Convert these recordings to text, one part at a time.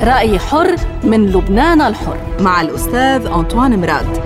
رأي حر من لبنان الحر مع الأستاذ أنطوان مراد.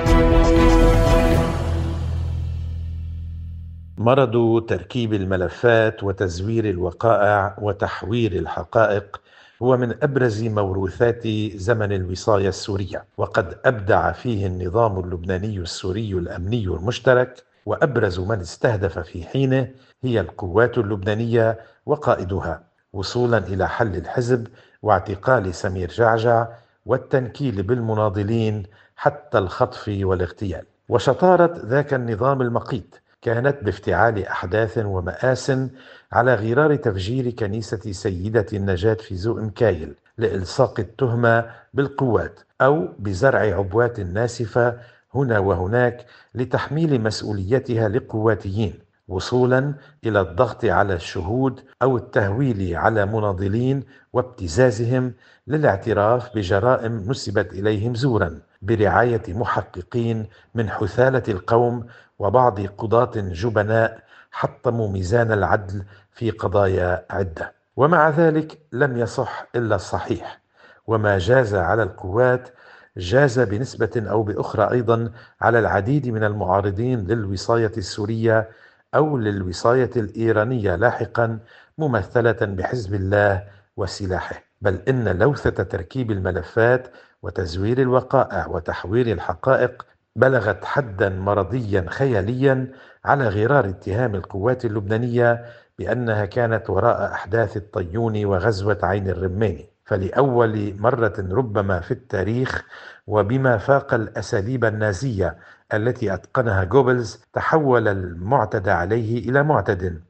مرض تركيب الملفات وتزوير الوقائع وتحوير الحقائق هو من أبرز موروثات زمن الوصاية السورية، وقد أبدع فيه النظام اللبناني السوري الأمني المشترك، وأبرز من استهدف في حينه هي القوات اللبنانية وقائدها، وصولا إلى حل الحزب واعتقال سمير جعجع والتنكيل بالمناضلين حتى الخطف والاغتيال. وشطارة ذاك النظام المقيت كانت بافتعال أحداث ومآس على غرار تفجير كنيسة سيدة النجاة في زوئمكايل لإلصاق التهمة بالقوات، أو بزرع عبوات ناسفة هنا وهناك لتحميل مسؤوليتها لقواتيين، وصولا إلى الضغط على الشهود أو التهويل على مناضلين وابتزازهم للاعتراف بجرائم نسبت إليهم زورا برعاية محققين من حثالة القوم وبعض قضاة جبناء حطموا ميزان العدل في قضايا عدة. ومع ذلك لم يصح إلا الصحيح، وما جاز على القوات جاز بنسبة أو بأخرى أيضا على العديد من المعارضين للوصاية السورية أو للوصاية الإيرانية لاحقا، ممثلة بحزب الله وسلاحه. بل إن لوثة تركيب الملفات وتزوير الوقائع وتحوير الحقائق بلغت حدا مرضيا خياليا على غرار اتهام القوات اللبنانية بأنها كانت وراء أحداث الطيون وغزوة عين الرماني. فلأول مرة ربما في التاريخ، وبما فاق الأساليب النازية التي أتقنها جوبلز، تحول المعتدى عليه إلى معتد،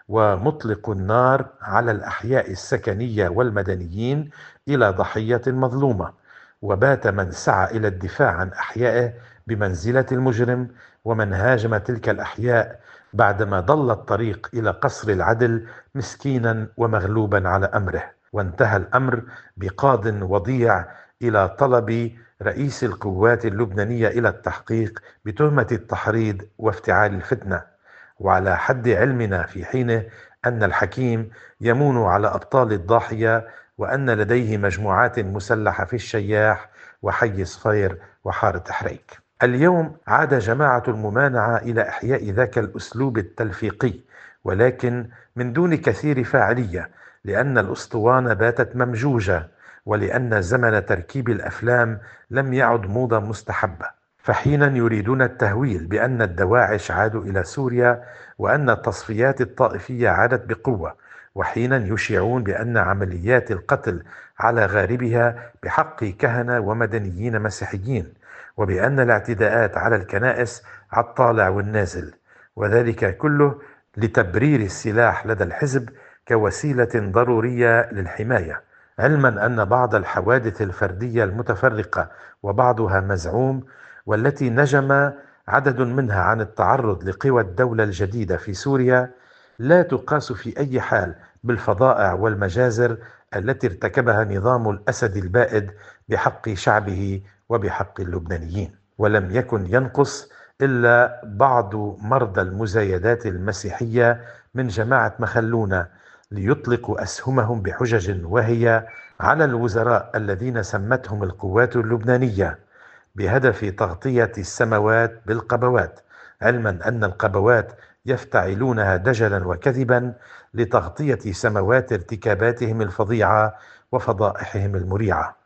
ومطلق النار على الأحياء السكنية والمدنيين إلى ضحية مظلومة، وبات من سعى إلى الدفاع عن أحيائه بمنزلة المجرم، ومن هاجم تلك الأحياء بعدما ضل الطريق إلى قصر العدل مسكينا ومغلوبا على أمره. وانتهى الأمر بقاض وضيع إلى طلب رئيس القوات اللبنانية إلى التحقيق بتهمة التحريض وافتعال الفتنة. وعلى حد علمنا في حينه أن الحكيم يمون على أبطال الضاحية، وأن لديه مجموعات مسلحة في الشياح وحي صفير وحارة حريك. اليوم عاد جماعة الممانعة إلى إحياء ذاك الأسلوب التلفيقي، ولكن من دون كثير فاعلية، لأن الأسطوانة باتت ممجوجة، ولأن زمن تركيب الأفلام لم يعد موضة مستحبة. فحينا يريدون التهويل بأن الدواعش عادوا إلى سوريا وأن التصفيات الطائفية عادت بقوة، وحينا يشيعون بأن عمليات القتل على غاربها بحق كهنة ومدنيين مسيحيين، وبأن الاعتداءات على الكنائس على الطالع والنازل، وذلك كله لتبرير السلاح لدى الحزب كوسيلة ضرورية للحماية، علما أن بعض الحوادث الفردية المتفرقة وبعضها مزعوم، والتي نجم عدد منها عن التعرض لقوى الدولة الجديدة في سوريا، لا تقاس في أي حال بالفظائع والمجازر التي ارتكبها نظام الأسد البائد بحق شعبه وبحق اللبنانيين. ولم يكن ينقص إلا بعض مرضى المزايدات المسيحية من جماعة مخلونة ليطلقوا أسهمهم بحجج وهي على الوزراء الذين سمتهم القوات اللبنانية بهدف تغطية السماوات بالقبوات، علما أن القبوات يفتعلونها دجلا وكذبا لتغطية سماوات ارتكاباتهم الفظيعة وفضائحهم المريعة.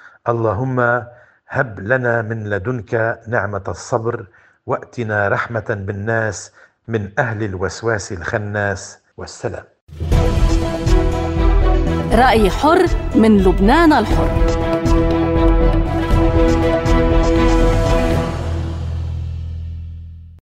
اللهم هب لنا من لدنك نعمة الصبر، وأتنا رحمة بالناس من أهل الوسواس الخناس. والسلام. رأي حر من لبنان الحر.